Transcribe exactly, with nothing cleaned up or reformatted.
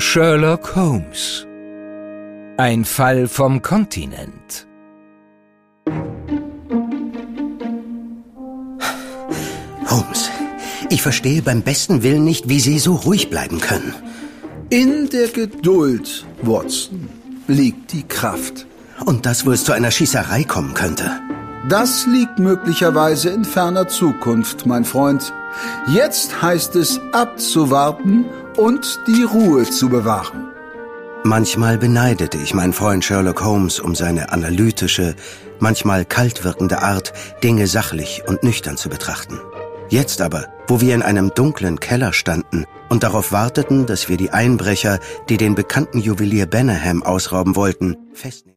Sherlock Holmes. Ein Fall vom Kontinent. Holmes, ich verstehe beim besten Willen nicht, wie Sie so ruhig bleiben können. In der Geduld, Watson, liegt die Kraft. Und das, wo es zu einer Schießerei kommen könnte. Das liegt möglicherweise in ferner Zukunft, mein Freund. Jetzt heißt es abzuwarten und die Ruhe zu bewahren. Manchmal beneidete ich meinen Freund Sherlock Holmes um seine analytische, manchmal kalt wirkende Art, Dinge sachlich und nüchtern zu betrachten. Jetzt aber, wo wir in einem dunklen Keller standen und darauf warteten, dass wir die Einbrecher, die den bekannten Juwelier Benham ausrauben wollten, festnehmen.